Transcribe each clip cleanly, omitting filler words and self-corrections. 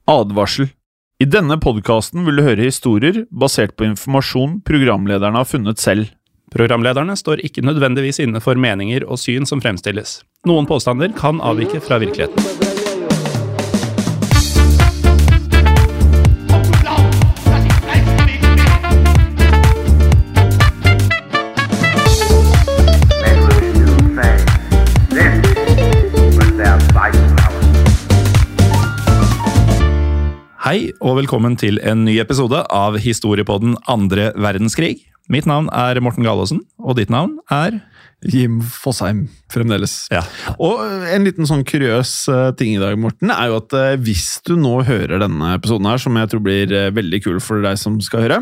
Advarsel. I denne podcasten vil du høre historier basert på informasjon programlederne har funnet selv. Programlederne står ikke nødvendigvis inne for meninger og syn som fremstilles. Noen påstander kan avvike fra virkeligheten. Hei, og velkommen til en ny episode av Historiepodden Andre verdenskrig. Mitt navn er Morten Galaasen, og ditt navn er? Jim Fosheim, fremdeles. Ja. Og en liten sånn kuriøs ting i dag, Morten, er jo at hvis du nå hører denne episoden her, som jeg tror blir veldig kul for deg som skal høre,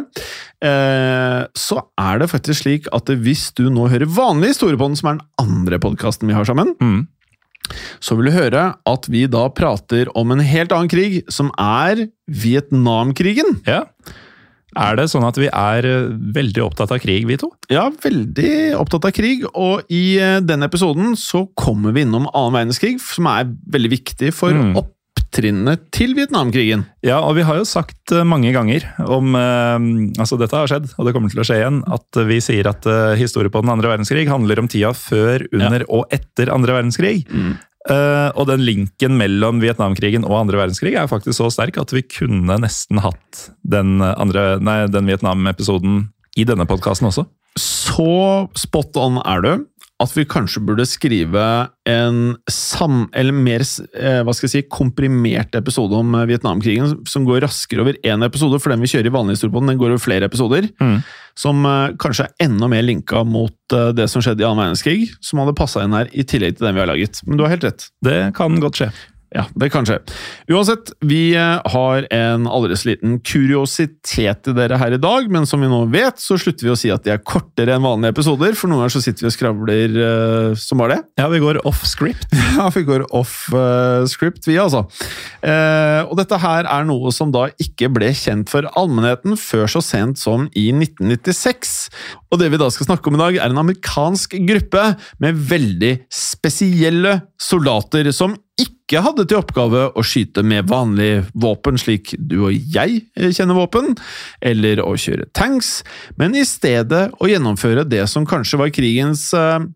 så er det faktisk slik at hvis du nå hører vanlig Historiepodden, som er den andre podcasten vi har sammen, så vil du høre at vi da prater om en helt annen krig, som er Vietnamkrigen. Ja. Er det sånn at vi er veldig opptatt av krig, vi to? Ja, veldig opptatt av krig, og i denne episoden så kommer vi innom annen verdenskrig, som er veldig viktig for opptrinnet til Vietnamkrigen. Ja, og vi har jo sagt mange ganger om, altså dette har skjedd, og det kommer til å skje igjen, at vi sier at historie på den andre verdenskrig handler om tida før, under og etter andre verdenskrig. Og den linken mellom Vietnamkrigen og andre verdenskrig er faktisk så sterk at vi kunne nesten hatt den Vietnam-episoden i denne podcasten også. Så spot on er du at vi kanskje burde skrive en mer komprimert episode om Vietnamkrigen, som går raskere over en episode, for den vi kjører i vanlig historiepodden, den går over flere episoder, som kanskje er enda mer linket mot det som skjedde i annen verdenskrig, som hadde passet inn her i tillegg til den vi har laget. Men du har helt rett. Det kan godt skje. Ja, det kan skje. Uansett, vi har en allerede liten kuriositet til dere her i dag, men som vi nå vet, så slutter vi å si at de er kortere enn vanlige episoder, for noen ganger så sitter vi og skravler som var det. Ja, vi går off-script. Ja, vi går off-script, vi altså. Og dette her er noe som da ikke ble kjent for allmennheten før så sent som i 1996. Og det vi da skal snakke om i dag er en amerikansk gruppe med veldig spesielle soldater som ikke hadde til oppgave å skyte med vanlige våpen slik du og jeg kjenner våpen, eller å kjøre tanks, men i stedet å gjennomføre det som kanskje var krigens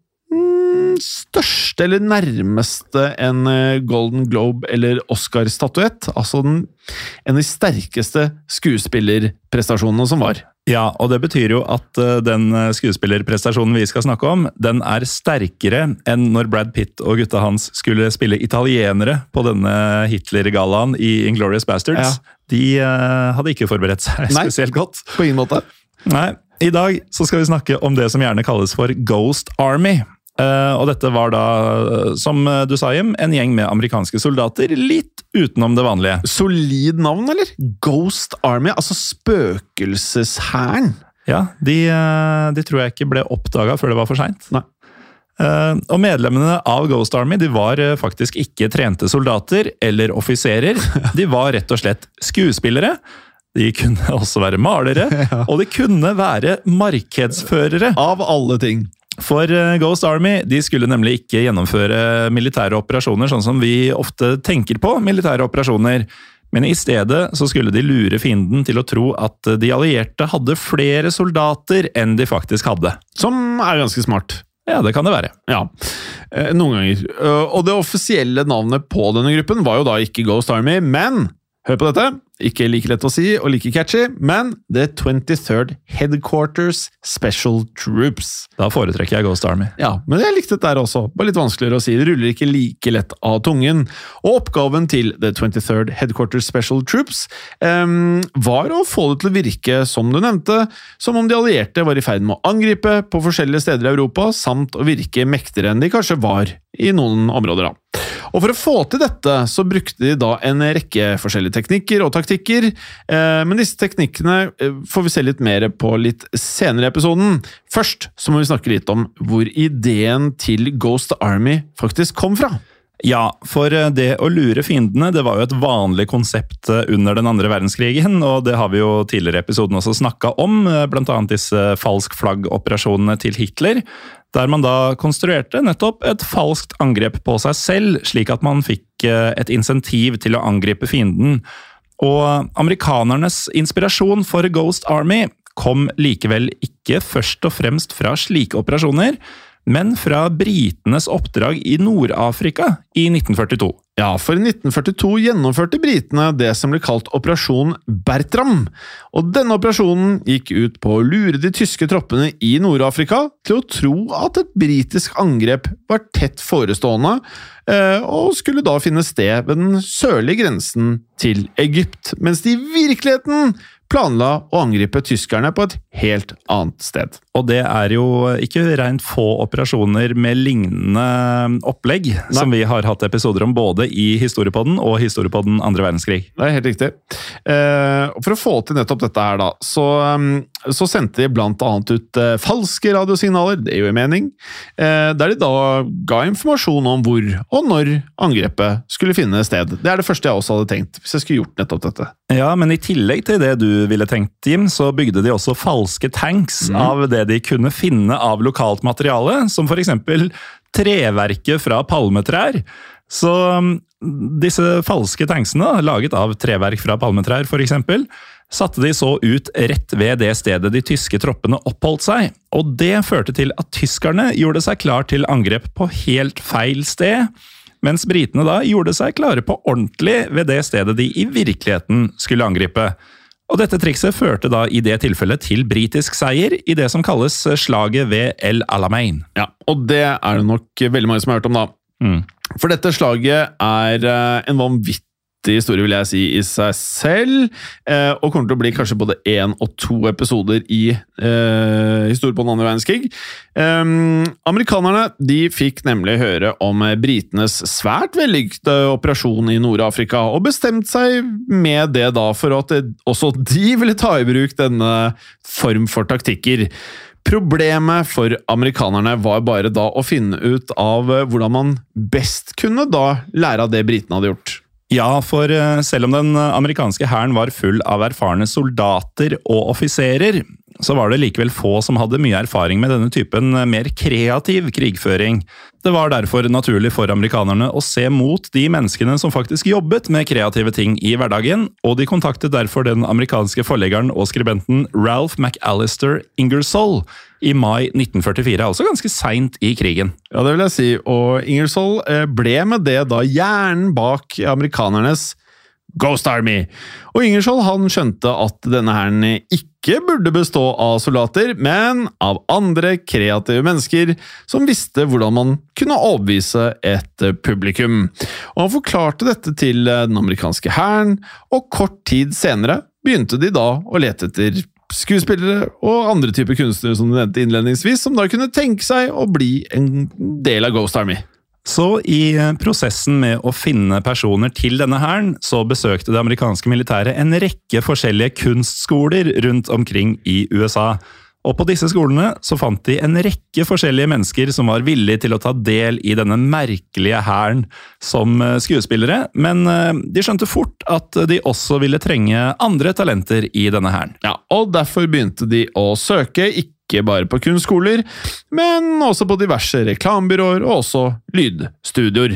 største eller nærmeste en Golden Globe eller Oscar-statuett, altså en av de sterkeste skuespillerprestasjonene som var. Ja, og det betyr jo at den skuespillerprestasjonen vi skal snakke om, den er sterkere enn når Brad Pitt og gutta hans skulle spille italienere på denne Hitler-gallaen i Inglourious Basterds. Ja. De hadde ikke forberedt seg spesielt godt. På ingen måte. Nei, i dag så skal vi snakke om det som gjerne kalles for Ghost Army. Og dette var da, som du sa, Jim, en gjeng med amerikanske soldater, litt utenom det vanlige. Solid navn, eller? Ghost Army, altså spøkelseshæren. Ja, de tror jeg ikke ble oppdaget før det var for sent. Nei. Og medlemmene av Ghost Army, de var faktisk ikke trente soldater eller offiserer. De var rett og slett skuespillere. De kunne også være malere, og de kunne være markedsførere. Av alle ting. For Ghost Army, de skulle nemlig ikke gjennomføre militære operasjoner sånn som vi ofte tenker på militære operasjoner, men i stedet så skulle de lure fienden til å tro at de allierte hadde flere soldater enn de faktisk hadde. Som er ganske smart. Ja, det kan det være. Ja, noen ganger. Og det offisielle navnet på denne gruppen var jo da ikke Ghost Army, men hør på dette, ikke like lett å si og like catchy, men The 23rd Headquarters Special Troops. Da foretrekker jeg Ghost Army. Ja, men jeg likte det der også. Bare litt vanskeligere å si. Det ruller ikke like lett av tungen. Og oppgaven til The 23rd Headquarters Special Troops var å få det til å virke, som du nevnte, som om de allierte var i ferd med å angripe på forskjellige steder i Europa, samt å virke mektigere enn de kanskje var i noen områder da. Og for å få til dette så brukte de da en rekke forskjellige teknikker og taktikker, men disse teknikkene får vi se litt mer på litt senere i episoden. Først så må vi snakke litt om hvor ideen til Ghost Army faktisk kom fra. Ja, for det å lure fiendene, det var jo et vanlig konsept under den andre verdenskrigen, og det har vi jo tidligere i episoden også snakket om, blant annet disse falsk flagg-operasjonene til Hitler, der man da konstruerte nettopp et falskt angrep på seg selv, slik at man fikk et insentiv til å angripe fienden. Og amerikanernes inspirasjon for Ghost Army kom likevel ikke først og fremst fra slike operasjoner, men fra britenes oppdrag i Nord-Afrika i 1942. Ja, for i 1942 gjennomførte britene det som ble kalt Operasjon Bertram, og denne operasjonen gikk ut på å lure de tyske troppene i Nord-Afrika til å tro at et britisk angrep var tett forestående, og skulle da finne sted ved den sørlige grensen til Egypt, mens de i virkeligheten planla å angripe tyskerne på et helt annet sted. Og det er jo ikke rent få operasjoner med lignende opplegg som vi har hatt episoder om både i Historiepodden og Historiepodden andre verdenskrig. Det er helt riktig. For å få til nettopp dette her da, så sendte de blant annet ut falske radiosignaler, det er jo en mening, der de da ga informasjon om hvor og når angrepet skulle finne sted. Det er det første jeg også hadde tenkt, hvis jeg skulle gjort nettopp dette. Ja, men i tillegg til det du ville tenkt, Jim, så bygde de også falske tanks av det de kunne finne av lokalt materiale, som for eksempel treverket fra palmetrær. Så disse falske tanksene, laget av treverk fra palmetrær for eksempel, satte de så ut rett ved det stedet de tyske troppene oppholdt seg, og det førte til at tyskerne gjorde seg klar til angrep på helt feil sted, mens britene da gjorde seg klare på ordentlig ved det stedet de i virkeligheten skulle angripe. Og dette trikset førte da i det tilfellet til britisk seier i det som kalles slaget ved El Alamein. Ja, og det er det nok veldig mange som har hørt om da. For dette slaget er en vanvittig historie, vil jeg si, i seg selv, og kommer til å bli kanskje både 1 og 2 episoder i historie på den andre verdenskrig. Amerikanerne, de fikk nemlig høre om britenes svært vellykkede operasjon i Nord-Afrika, og bestemte seg med det da for at også de ville ta i bruk denne form for taktikker. Problemet for amerikanerne var bare da å finne ut av hvordan man best kunne da lære av det britene hadde gjort. Ja, for selv om den amerikanske hæren var full av erfarne soldater og offiserer, så var det likevel få som hadde mye erfaring med denne typen mer kreativ krigføring. Det var derfor naturlig for amerikanerne å se mot de menneskene som faktisk jobbet med kreative ting i hverdagen, og de kontaktet derfor den amerikanske forleggeren og skribenten Ralph McAllister Ingersoll i mai 1944, altså ganske sent i krigen. Ja, det vil jeg si, og Ingersoll ble med det da hjernen bak amerikanernes Ghost Army. Og Ingersoll han skjønte at denne hæren ikke burde bestå av soldater, men av andre kreative mennesker som visste hvordan man kunne overbevise et publikum. Og han forklarte dette til den amerikanske hæren, og kort tid senere begynte de da å lete etter skuespillere og andre typer kunstnere som du nevnte innledningsvis, som da kunne tenke seg å bli en del av Ghost Army. Så i prosessen med å finne personer til denne hæren, så besøkte det amerikanske militæret en rekke forskjellige kunstskoler rundt omkring i USA. Og på disse skolene så fant de en rekke forskjellige mennesker som var villige til å ta del i denne merkelige hæren som skuespillere, men de skjønte fort at de også ville trenge andre talenter i denne hæren. Ja, og derfor begynte de å søke, ikke bare på kunstskoler, men også på diverse reklamebyråer og også lydstudioer.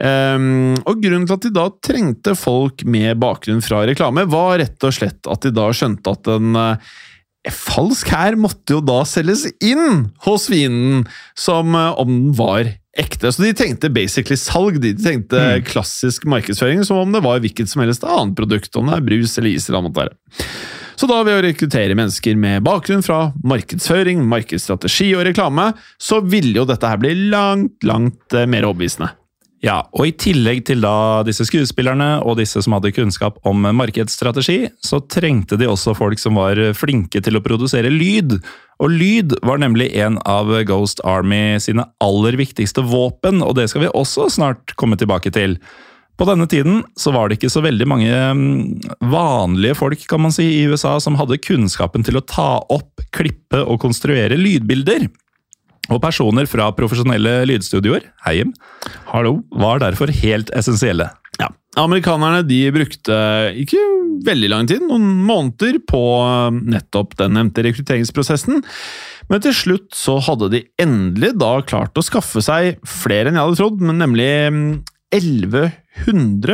Og grunnen til at de da trengte folk med bakgrunn fra reklame, var rett og slett at de da skjønte at en falsk hær måtte jo da selges inn hos vinen som om den var ekte. Så de tenkte basically salg, de tenkte klassisk markedsføring som om det var hvilket som helst annet produkt, om det er brus eller is eller hva det måtte være. Så da ved å rekruttere mennesker med bakgrunn fra markedsføring, markedsstrategi og reklame, så ville jo dette her bli langt mer overbevisende. Ja, og i tillegg til da disse skuespillerne og disse som hadde kunnskap om markedsstrategi, så trengte de også folk som var flinke til å produsere lyd. Og lyd var nemlig en av Ghost Army sine aller viktigste våpen, og det skal vi også snart komme tilbake til. På denne tiden så var det ikke så veldig mange vanlige folk, kan man si, i USA som hadde kunnskapen til å ta opp, klippe og konstruere lydbilder. Og personer fra profesjonelle lydstudioer, Heim, var derfor helt essensielle. Ja, amerikanerne de brukte ikke veldig lang tid, noen måneder på nettopp den nevnte rekrutteringsprosessen, men til slutt så hadde de endelig da klart å skaffe seg flere enn jeg hadde trodd, men nemlig 1100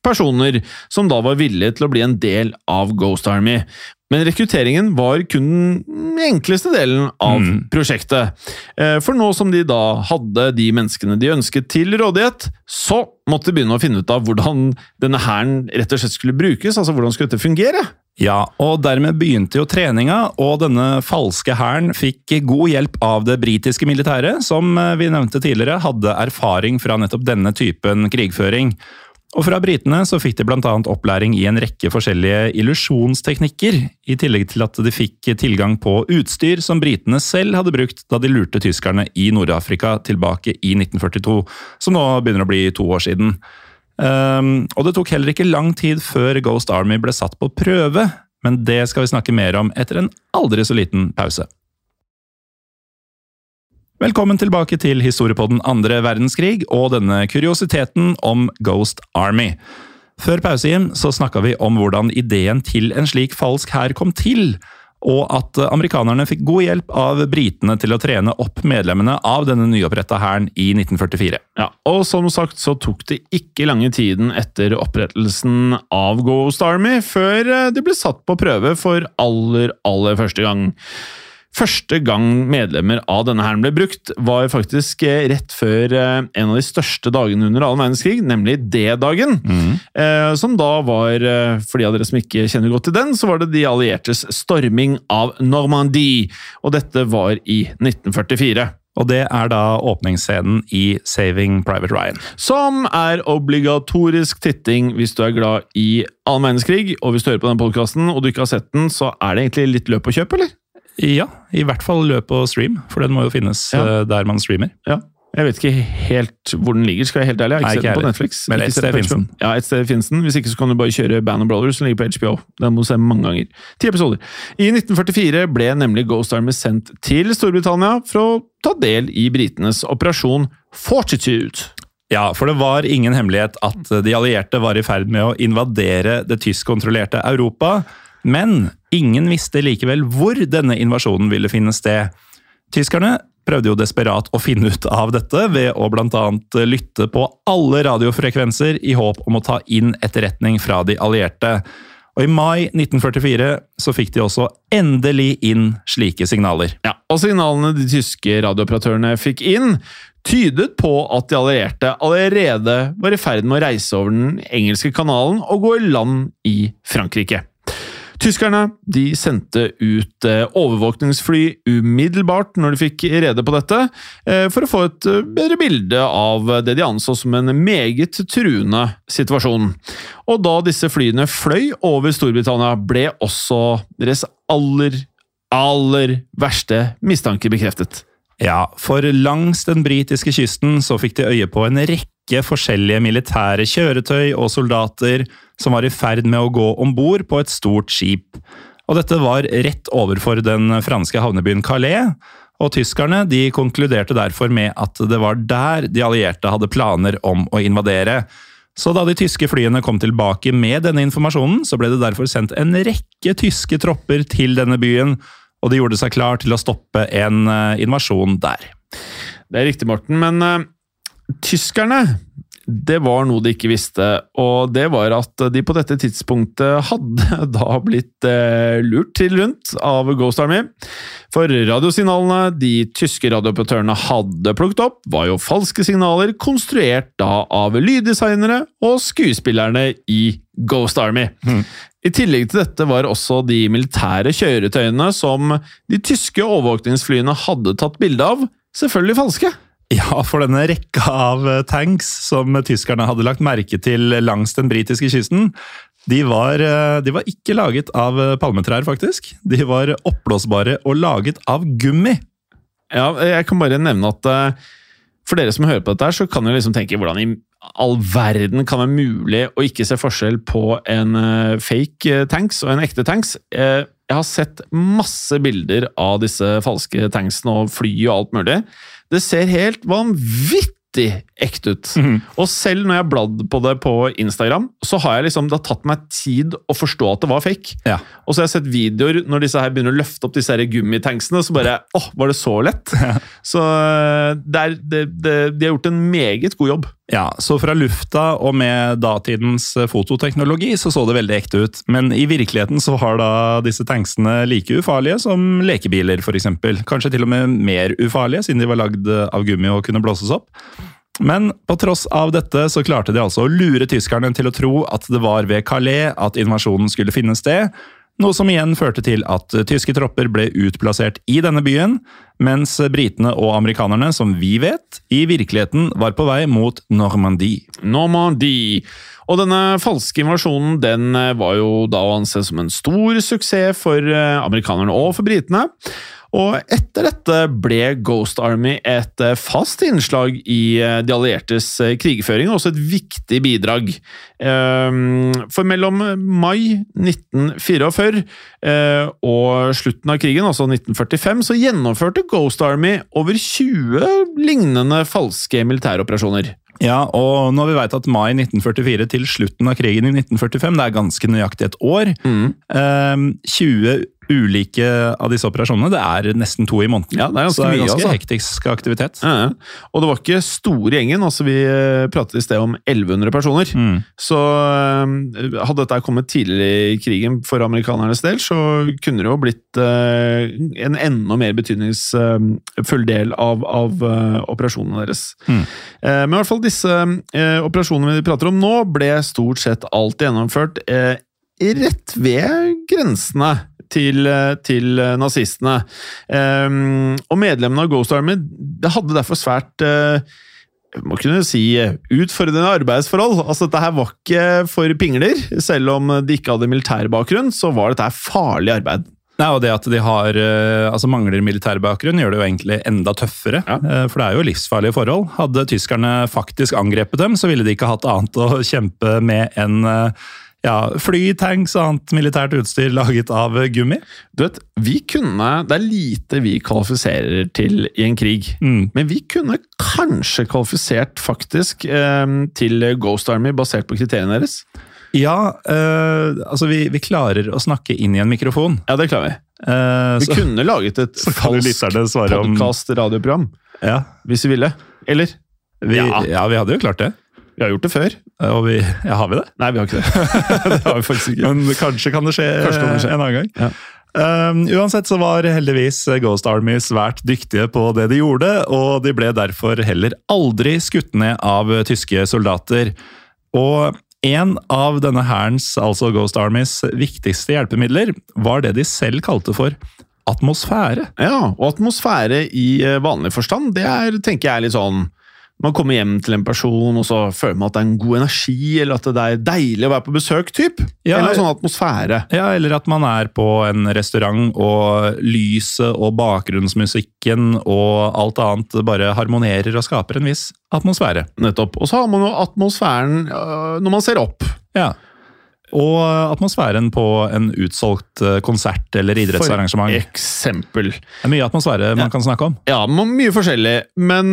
personer som da var villige til å bli en del av Ghost Army. Men rekrutteringen var kun den enkleste delen av prosjektet. For nå som de da hadde de menneskene de ønsket til rådighet, så måtte de begynne å finne ut av hvordan denne hæren rett og slett skulle brukes, altså hvordan skulle dette fungere? Ja, og dermed begynte jo treninga, og denne falske hæren fikk god hjelp av det britiske militæret, som vi nevnte tidligere, hadde erfaring fra nettopp denne typen krigføring. Og fra britene så fikk de blant annet opplæring i en rekke forskjellige illusjonsteknikker, i tillegg til at de fikk tilgang på utstyr som britene selv hadde brukt da de lurte tyskerne i Nord-Afrika tilbake i 1942, som nå begynner å bli 2 år siden. Og det tok heller ikke lang tid før Ghost Army ble satt på prøve, men det skal vi snakke mer om etter en aldri så liten pause. Velkommen tilbake til historiepodden Andre verdenskrig og denne kuriositeten om Ghost Army. Før pause, Jim, så snakket vi om hvordan ideen til en slik falsk hær kom til, og at amerikanerne fikk god hjelp av britene til å trene opp medlemmene av denne nyopprettet hæren i 1944. Ja, og som sagt så tok det ikke lange tiden etter opprettelsen av Ghost Army før det ble satt på prøve for aller første gang. Første gang medlemmer av denne hæren ble brukt var faktisk rett før en av de største dagene under annen verdenskrig, nemlig D-dagen, som da var, for de av dere som ikke kjenner godt til den, så var det de alliertes storming av Normandie, og dette var i 1944. Og det er da åpningsscenen i Saving Private Ryan. Som er obligatorisk titting hvis du er glad i annen verdenskrig, og hvis du hører på den podcasten og du ikke har sett den, så er det egentlig litt løp å kjøpe, eller? Ja, i hvert fall løp og stream, for den må jo finnes der man streamer. Ja, jeg vet ikke helt hvor den ligger, skal jeg helt ærlig. Jeg har ikke sett den på Netflix. Men et sted finnes den. Ja, et sted finnes den. Hvis ikke så kan du bare kjøre Band of Brothers som ligger på HBO. Den må du se mange ganger. 10 episoder. I 1944 ble nemlig Ghost Army sendt til Storbritannia for å ta del i britenes operasjon Fortitude. Ja, for det var ingen hemmelighet at de allierte var i ferd med å invadere det tyskkontrollerte Europa, men ingen visste likevel hvor denne invasjonen ville finne sted. Tyskerne prøvde jo desperat å finne ut av dette ved å blant annet lytte på alle radiofrekvenser i håp om å ta inn etterretning fra de allierte. Og i mai 1944 så fikk de også endelig inn slike signaler. Ja, og signalene de tyske radiooperatørene fikk inn tydet på at de allierte allerede var i ferd med å reise over den engelske kanalen og gå i land i Frankrike. Tyskerne de sendte ut overvåkningsfly umiddelbart når de fikk rede på dette, for å få et bedre bilde av det de anså som en meget truende situasjon. Og da disse flyene fløy over Storbritannia, ble også deres aller verste mistanke bekreftet. Ja, for langs den britiske kysten så fikk de øye på en rekke forskjellige militære kjøretøy og soldater som var i ferd med å gå ombord på et stort skip. Og dette var rett overfor den franske havnebyen Calais, og tyskerne de konkluderte derfor med at det var der de allierte hadde planer om å invadere. Så da de tyske flyene kom tilbake med denne informasjonen, så ble det derfor sendt en rekke tyske tropper til denne byen, og de gjorde seg klar til å stoppe en invasjon der. Det er riktig, Morten, men tyskerne, det var noe de ikke visste, og det var at de på dette tidspunktet hadde da blitt lurt til rundt av Ghost Army. For radiosignalene de tyske radiooperatørene hadde plukket opp, var jo falske signaler konstruert da av lyddesignere og skuespillerne i Ghost Army. I tillegg til dette var også de militære kjøretøyene som de tyske overvåkningsflyene hadde tatt bilde av, selvfølgelig falske. Ja, for denne rekka av tanks som tyskerne hadde lagt merke til langs den britiske kysten, de var ikke laget av palmetrær, faktisk. De var oppblåsbare og laget av gummi. Ja, jeg kan bare nevne at for dere som hører på dette her, så kan dere liksom tenke hvordan i all verden kan det være mulig å ikke se forskjell på en fake tanks og en ekte tanks. Jeg har sett masse bilder av disse falske tanksene og fly og alt mulig. Det ser helt vanvittig ekte ut. Og selv når jeg bladd på det på Instagram, så har jeg liksom, det har tatt meg tid å forstå at det var fake. Ja. Og så har jeg sett videoer når disse her begynner å løfte opp disse her gummitanksene, så bare, var det så lett? Ja. Så de har gjort en meget god jobb. Ja, så fra lufta og med datidens fototeknologi så det veldig ekte ut. Men i virkeligheten så var da disse tanksene like ufarlige som lekebiler for eksempel. Kanskje til og med mer ufarlige, siden de var lagd av gummi og kunne blåses opp. Men på tross av dette så klarte de altså å lure tyskerne til å tro at det var ved Calais at invasjonen skulle finne sted, noe som igjen førte til at tyske tropper ble utplassert i denne byen, mens britene og amerikanerne, som vi vet, i virkeligheten var på vei mot Normandie. Normandie. Og denne falske invasjonen, den var jo da å anse som en stor suksess for amerikanerne og for britene. Og etter dette ble Ghost Army et fast innslag i de alliertes krigføring, og også et viktig bidrag. For mellom mai 1944 og slutten av krigen, altså 1945, så gjennomførte Ghost Army over 20 lignende falske militæroperasjoner. Ja, og når vi vet at mai 1944 til slutten av krigen i 1945, det ganske nøyaktig et år, 20 ulike av disse operasjonene, det nesten 2 i måneden. Ja, det så det mye, ganske altså. hektisk aktivitet. Ja. Og det var ikke store gjengen, altså vi pratet i sted om 1100 personer. Så hadde dette kommet tidligere i krigen for amerikanernes del, så kunne det jo blitt en enda mer betydningsfull del av operasjonene deres. Men i hvert fall disse operasjonene vi prater om nå, ble stort sett alt gjennomført rett ved grensene til nazistene. Og medlemmene av Ghost Army hadde derfor svært må kunne si utfordrende arbeidsforhold. Altså dette her var ikke for pingler, selv om de ikke hadde militærbakgrunn, så var dette her farlig arbeid. Nei, og det at de mangler militærbakgrunn gjør det jo egentlig enda tøffere, for det jo livsfarlige forhold. Hadde tyskerne faktisk angrepet dem, så ville de ikke hatt annet å kjempe med enn fly, tanks og annet militært utstyr laget av gummi. Du vet, det lite vi kvalifiserer til i en krig, men vi kunne kanskje kvalifisert faktisk til Ghost Army basert på kriteriene deres. Ja, altså vi klarer å snakke inn i en mikrofon. Ja, det klarer vi. Vi kunne laget et falskt podcast-radioprogram, hvis vi ville. Eller? Vi hadde jo klart det. Vi har gjort det før. Og har vi det? Nei, vi har ikke det. Det har vi faktisk ikke. Men kanskje kan det skje en annen gang. Ja. Uansett så var heldigvis Ghost Army svært dyktige på det de gjorde, og de ble derfor heller aldri skutt ned av tyske soldater. Og en av denne hærens, altså Ghost Armys, viktigste hjelpemidler var det de selv kalte for atmosfære. Ja, og atmosfære i vanlig forstand, det tenker jeg litt sånn man kommer hjem til en person, og så føler man at det en god energi, eller at det deilig å være på besøk, typ. Eller en sånn atmosfære. Ja, eller at man på en restaurant, og lyset og bakgrunnsmusikken og alt annet bare harmonerer og skaper en viss atmosfære. Nettopp. Og så har man jo atmosfæren når man ser opp. Ja. Og atmosfæren på en utsolgt konsert eller idrettsarrangement. For eksempel. Det mye atmosfære man kan snakke om. Ja, mye forskjellig. Men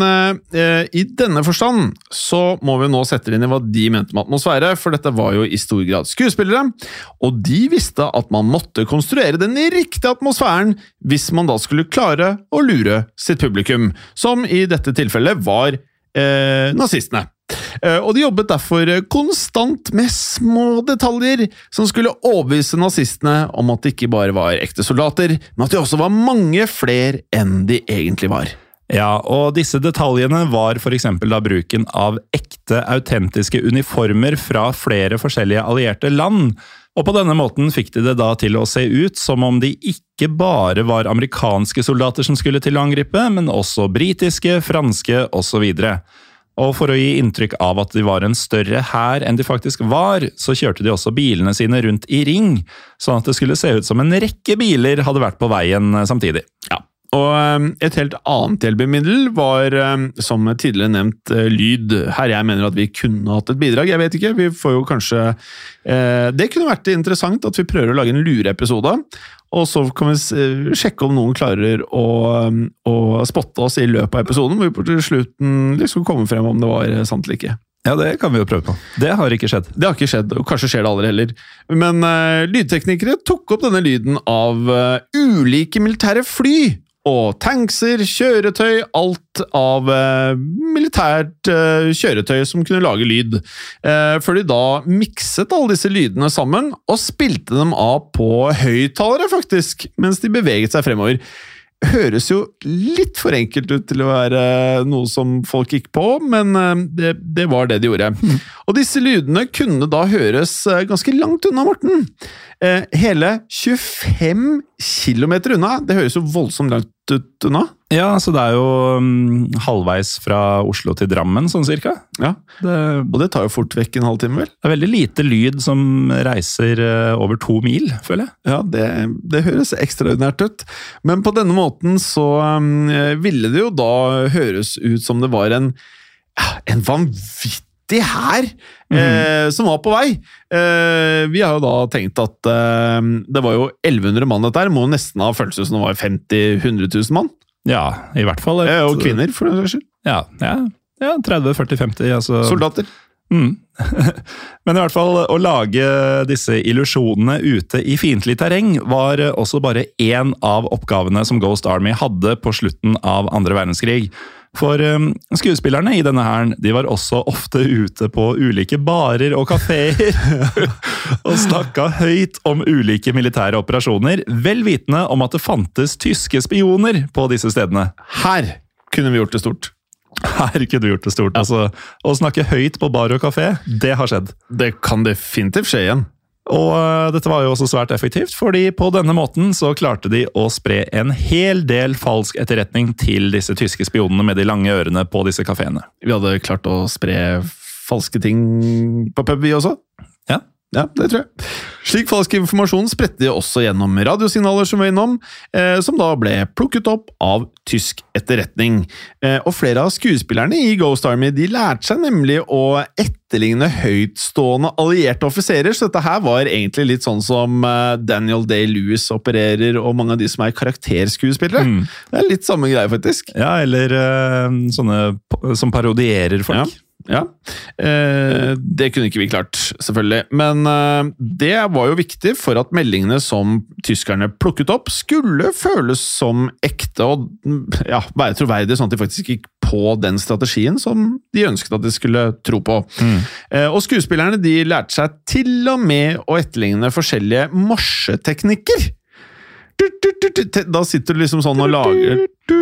i denne forstand så må vi nå sette inn i hva de mente med atmosfære, for dette var jo i stor grad skuespillere, og de visste at man måtte konstruere den riktige atmosfæren hvis man da skulle klare å lure sitt publikum, som i dette tilfellet var nazistene. Og de jobbet derfor konstant med små detaljer som skulle overbevise nazistene om at det ikke bare var ekte soldater, men at de også var mange flere enn de egentlig var. Ja, og disse detaljene var for eksempel da bruken av ekte, autentiske uniformer fra flere forskjellige allierte land, og på denne måten fikk de det da til å se ut som om de ikke bare var amerikanske soldater som skulle til å angripe, men også britiske, franske og så videre. Og for å gi inntrykk av at de var en større hær enn de faktisk var, så kjørte de også bilene sine rundt i ring, sånn at det skulle se ut som en rekke biler hadde vært på veien samtidig. Ja, og et helt annet hjelpemiddel var, som tidligere nevnt, lyd. Her jeg mener at vi kunne hatt et bidrag, jeg vet ikke, vi får jo kanskje... Det kunne vært interessant at vi prøver å lage en lureepisode, og så kan vi sjekke om noen klarer å spotte oss i løpet av episoden, hvor vi på slutten liksom kommer frem om det var sant eller ikke. Ja, det kan vi jo prøve på. Det har ikke skjedd. Det har ikke skjedd, og kanskje skjer det aldri heller. Men lydteknikere tok opp denne lyden av ulike militære fly, og tankser, kjøretøy, alt av militært kjøretøy som kunne lage lyd. Før de da mikset alle disse lydene sammen og spilte dem av på høyttalere faktisk, mens de beveget seg fremover. Høres jo litt for enkelt ut til å være noe som folk gikk på, men det var det de gjorde. Og disse lydene kunne da høres ganske langt unna, Morten. Hele 25 kilometer unna. Det høres jo voldsomt langt ut unna. Ja, så det er jo halvveis fra Oslo til Drammen, sånn cirka. Ja, og det tar jo fort vekk en halvtime, vel? Det er veldig lite lyd som reiser over 2 mil, føler jeg. Ja, det høres ekstraordinært ut. Men på denne måten så ville det jo da høres ut som det var en vanvittig hær som var på vei. Vi har jo da tenkt at det var jo 1100 mann dette her, må nesten ha føltes som det var 50-100 000 mann. Ja, i hvert fall. Og kvinner, for den saks skyld. Ja, 30, 40, 50. Altså. Soldater. Men i hvert fall å lage disse illusjonene ute i fiendtlig terreng var også bare en av oppgavene som Ghost Army hadde på slutten av andre verdenskrig. For skuespillerne i denne hæren, de var også ofte ute på ulike barer og kaféer og snakket høyt om ulike militære operasjoner, vel vitende om at det fantes tyske spioner på disse stedene. Her kunne vi gjort det stort. Her kunne vi gjort det stort. Altså, å snakke høyt på bar og kafé, det har skjedd. Det kan definitivt skje igjen. Og dette var jo også svært effektivt, fordi på denne måten så klarte de å spre en hel del falsk etterretning til disse tyske spionene med de lange ørene på disse kaféene. Vi hadde klart å spre falske ting på pub, vi også. Ja, det tror jeg. Slik falsk informasjon spredte de også gjennom radiosignaler som var innom, som da ble plukket opp av tysk etterretning. Og flere av skuespillerne i Ghost Army, de lærte seg nemlig å etterligne høytstående allierte offiserer, så dette her var egentlig litt sånn som Daniel Day-Lewis opererer, og mange av de som er karakterskuespillere. Det er litt samme greie, faktisk. Ja, eller sånne som parodierer folk. Ja, det kunne ikke vi klart, selvfølgelig. Men det var jo viktig for at meldingene som tyskerne plukket opp skulle føles som ekte og være troverdige, sånn at de faktisk gikk på den strategien som de ønsket at de skulle tro på. Og skuespillerne de lærte seg til og med å etterligne forskjellige morseteknikker. Da sitter du liksom sånn og lager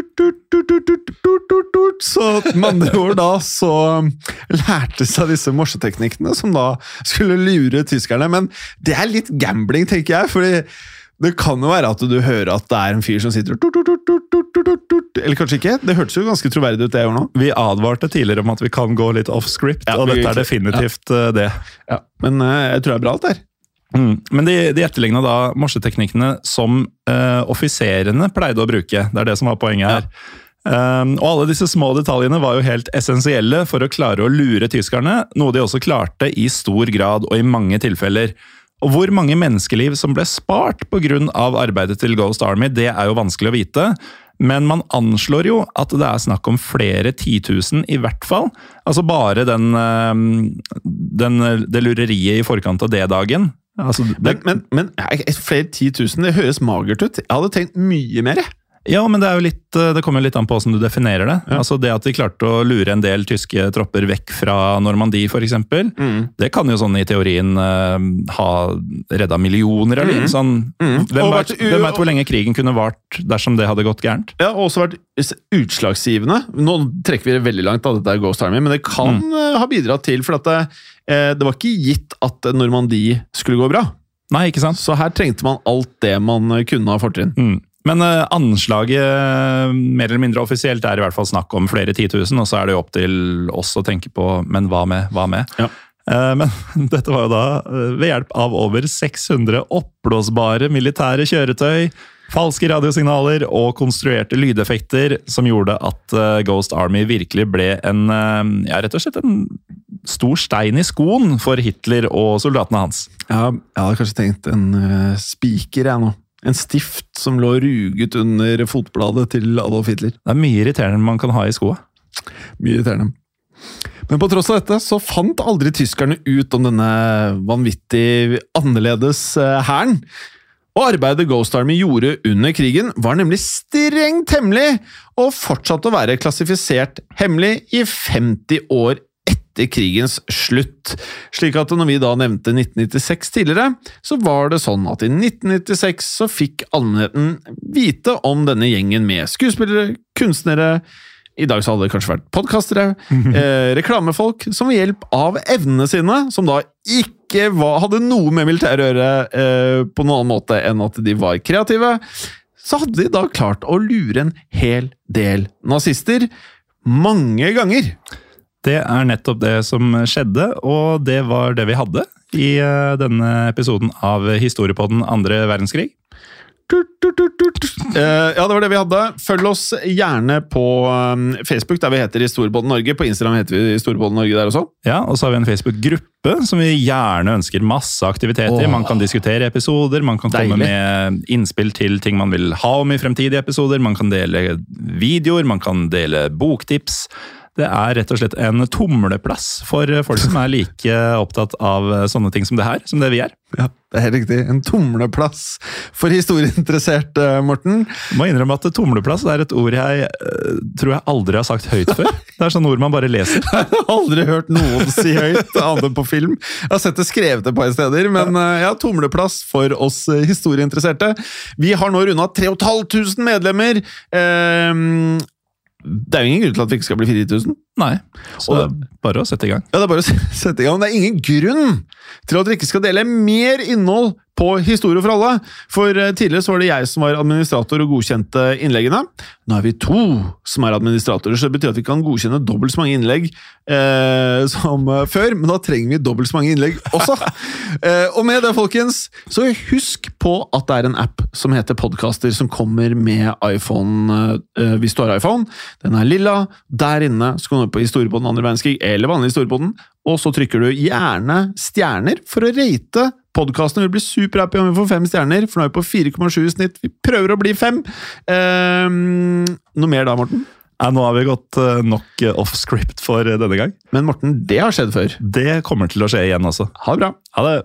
så med andre ord da så lærte seg disse morseteknikkene som da skulle lure tyskerne, men det er litt gambling, tenker jeg, fordi det kan jo være at du hører at det er en fyr som sitter eller kanskje ikke, det hørtes jo ganske troverdig ut det jeg gjør nå. Vi advarte tidligere om at vi kan gå litt off-script, og dette er definitivt det. Ja, men jeg tror det er bra alt der. Men de etterligna da morseteknikkene som offiserene pleide å bruke. Det er det som var poenget her. Og alle disse små detaljene var jo helt essensielle for å klare å lure tyskerne, noe de også klarte i stor grad og i mange tilfeller. Og hvor mange menneskeliv som ble spart på grunn av arbeidet til Ghost Army, det er jo vanskelig å vite. Men man anslår jo at det er snakk om flere 10 000 i hvert fall. Altså bare det lureriet i forkant av D-dagen. Altså, men flere 10 000, det høres magert ut. Jeg hadde tenkt mye mer. Ja, men det er jo litt, det kommer litt an på hvordan du definerer det. Ja. Altså det at de klarte å lure en del tyske tropper vekk fra Normandie, for eksempel, det kan jo sånn i teorien ha redda millioner av liv. Sånn, hvem vet hvor lenge krigen kunne vart dersom det hadde gått gærent? Ja, og også vært utslagsgivende. Nå trekker vi det veldig langt av dette er Ghost Army, men det kan ha bidratt til, for at det var ikke gitt at Normandie skulle gå bra. Nei, ikke sant? Så her trengte man alt det man kunne ha fortrinn. Men anslaget, mer eller mindre offisielt, er i hvert fall snakk om flere 10 000, og så er det jo opp til oss å tenke på, men hva med? Ja. Men dette var jo da ved hjelp av over 600 oppblåsbare militære kjøretøy, falske radiosignaler og konstruerte lydeffekter som gjorde at Ghost Army virkelig ble rett og slett en stor stein i skoen for Hitler og soldatene hans. Ja, jeg hadde kanskje tenkt en spiker jeg nå. En stift som lå ruget under fotbladet til Adolf Hitler. Det er mye irriterende man kan ha i skoa. Mye irriterende. Men på tross av dette så fant aldri tyskerne ut om denne vanvittig annerledes hæren. Og arbeidet Ghost Army gjorde under krigen var nemlig strengt hemmelig, og fortsatte å være klassifisert hemmelig i 50 år etter krigens slutt. Slik at når vi da nevnte 1996 tidligere, så var det sånn at i 1996 så fikk allmennheten vite om denne gjengen med skuespillere, kunstnere, i dag så hadde det kanskje vært podcastere, reklamefolk, som ved hjelp av evnene sine, som da ikke hadde noe med militæret å gjøre på noen annen måte enn at de var kreative, så hadde de da klart å lure en hel del nazister mange ganger. Det nettopp det som skjedde, og det var det vi hadde i denne episoden av Historiepodden andre verdenskrig. Ja, det var det vi hadde. Følg oss gjerne på Facebook, der vi heter Historiepodden Norge. På Instagram heter vi Historiepodden Norge der også. Ja, og så har vi en Facebook-gruppe som vi gjerne ønsker masse aktivitet i. Man kan diskutere episoder, man kan komme med innspill til ting man vil ha om i fremtidige episoder, man kan dele videoer, man kan dele boktips. Det rett og slett en tomleplass for folk som like opptatt av sånne ting som det her, som det vi Ja, det helt riktig. En tomleplass for historieinteressert, Morten. Jeg må innrømme at tomleplass et ord jeg tror jeg aldri har sagt høyt før. Det sånn ord man bare leser. Jeg har aldri hørt noen si høyt, annet på film. Jeg har sett det skrevet et par steder, men ja, tomleplass for oss historieinteresserte. Vi har nå rundet 3.500 medlemmer. Det jo ingen grunn til at vi ikke skal bli 4000. Nei, så det bare å sette i gang. Ja, det bare å sette i gang. Det ingen grunn til at dere ikke skal dele mer innhold på Historie for alle. For tidligere så var det jeg som var administrator og godkjente innleggene. Nå vi 2 som administratorer, så det betyr at vi kan godkjenne dobbelt så mange innlegg som før, men da trenger vi dobbelt så mange innlegg også. Og med det, folkens, så husk på at det en app som heter Podcaster, som kommer med iPhone, hvis du har iPhone. Den lilla. Der inne så kan du på Historiepodden andre verdenskrig, eller vanlig Historiepodden, og så trykker du gjerne stjerner for å rate podcasten. Vi blir superhappy om vi får 5 stjerner, for nå vi på 4,7 i snitt. Vi prøver å bli 5. Noe mer da, Morten? Nå har vi gått nok off-script for denne gang. Men Morten, det har skjedd før. Det kommer til å skje igjen også. Ha det bra. Ha det.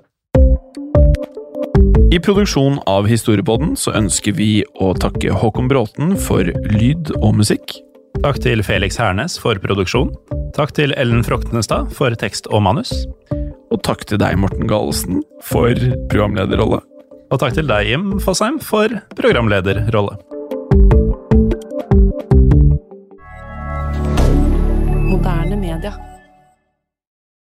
I produksjon av Historiepodden så ønsker vi å takke Håkon Bråten for lyd og musikk. Takk til Felix Hernes for produksjon. Takk til Ellen Froktenestad for tekst og manus. Og takk til deg, Morten Galesen, for programlederrolle. Og takk til deg, Jim Fosheim, for programlederrolle. Moderne media.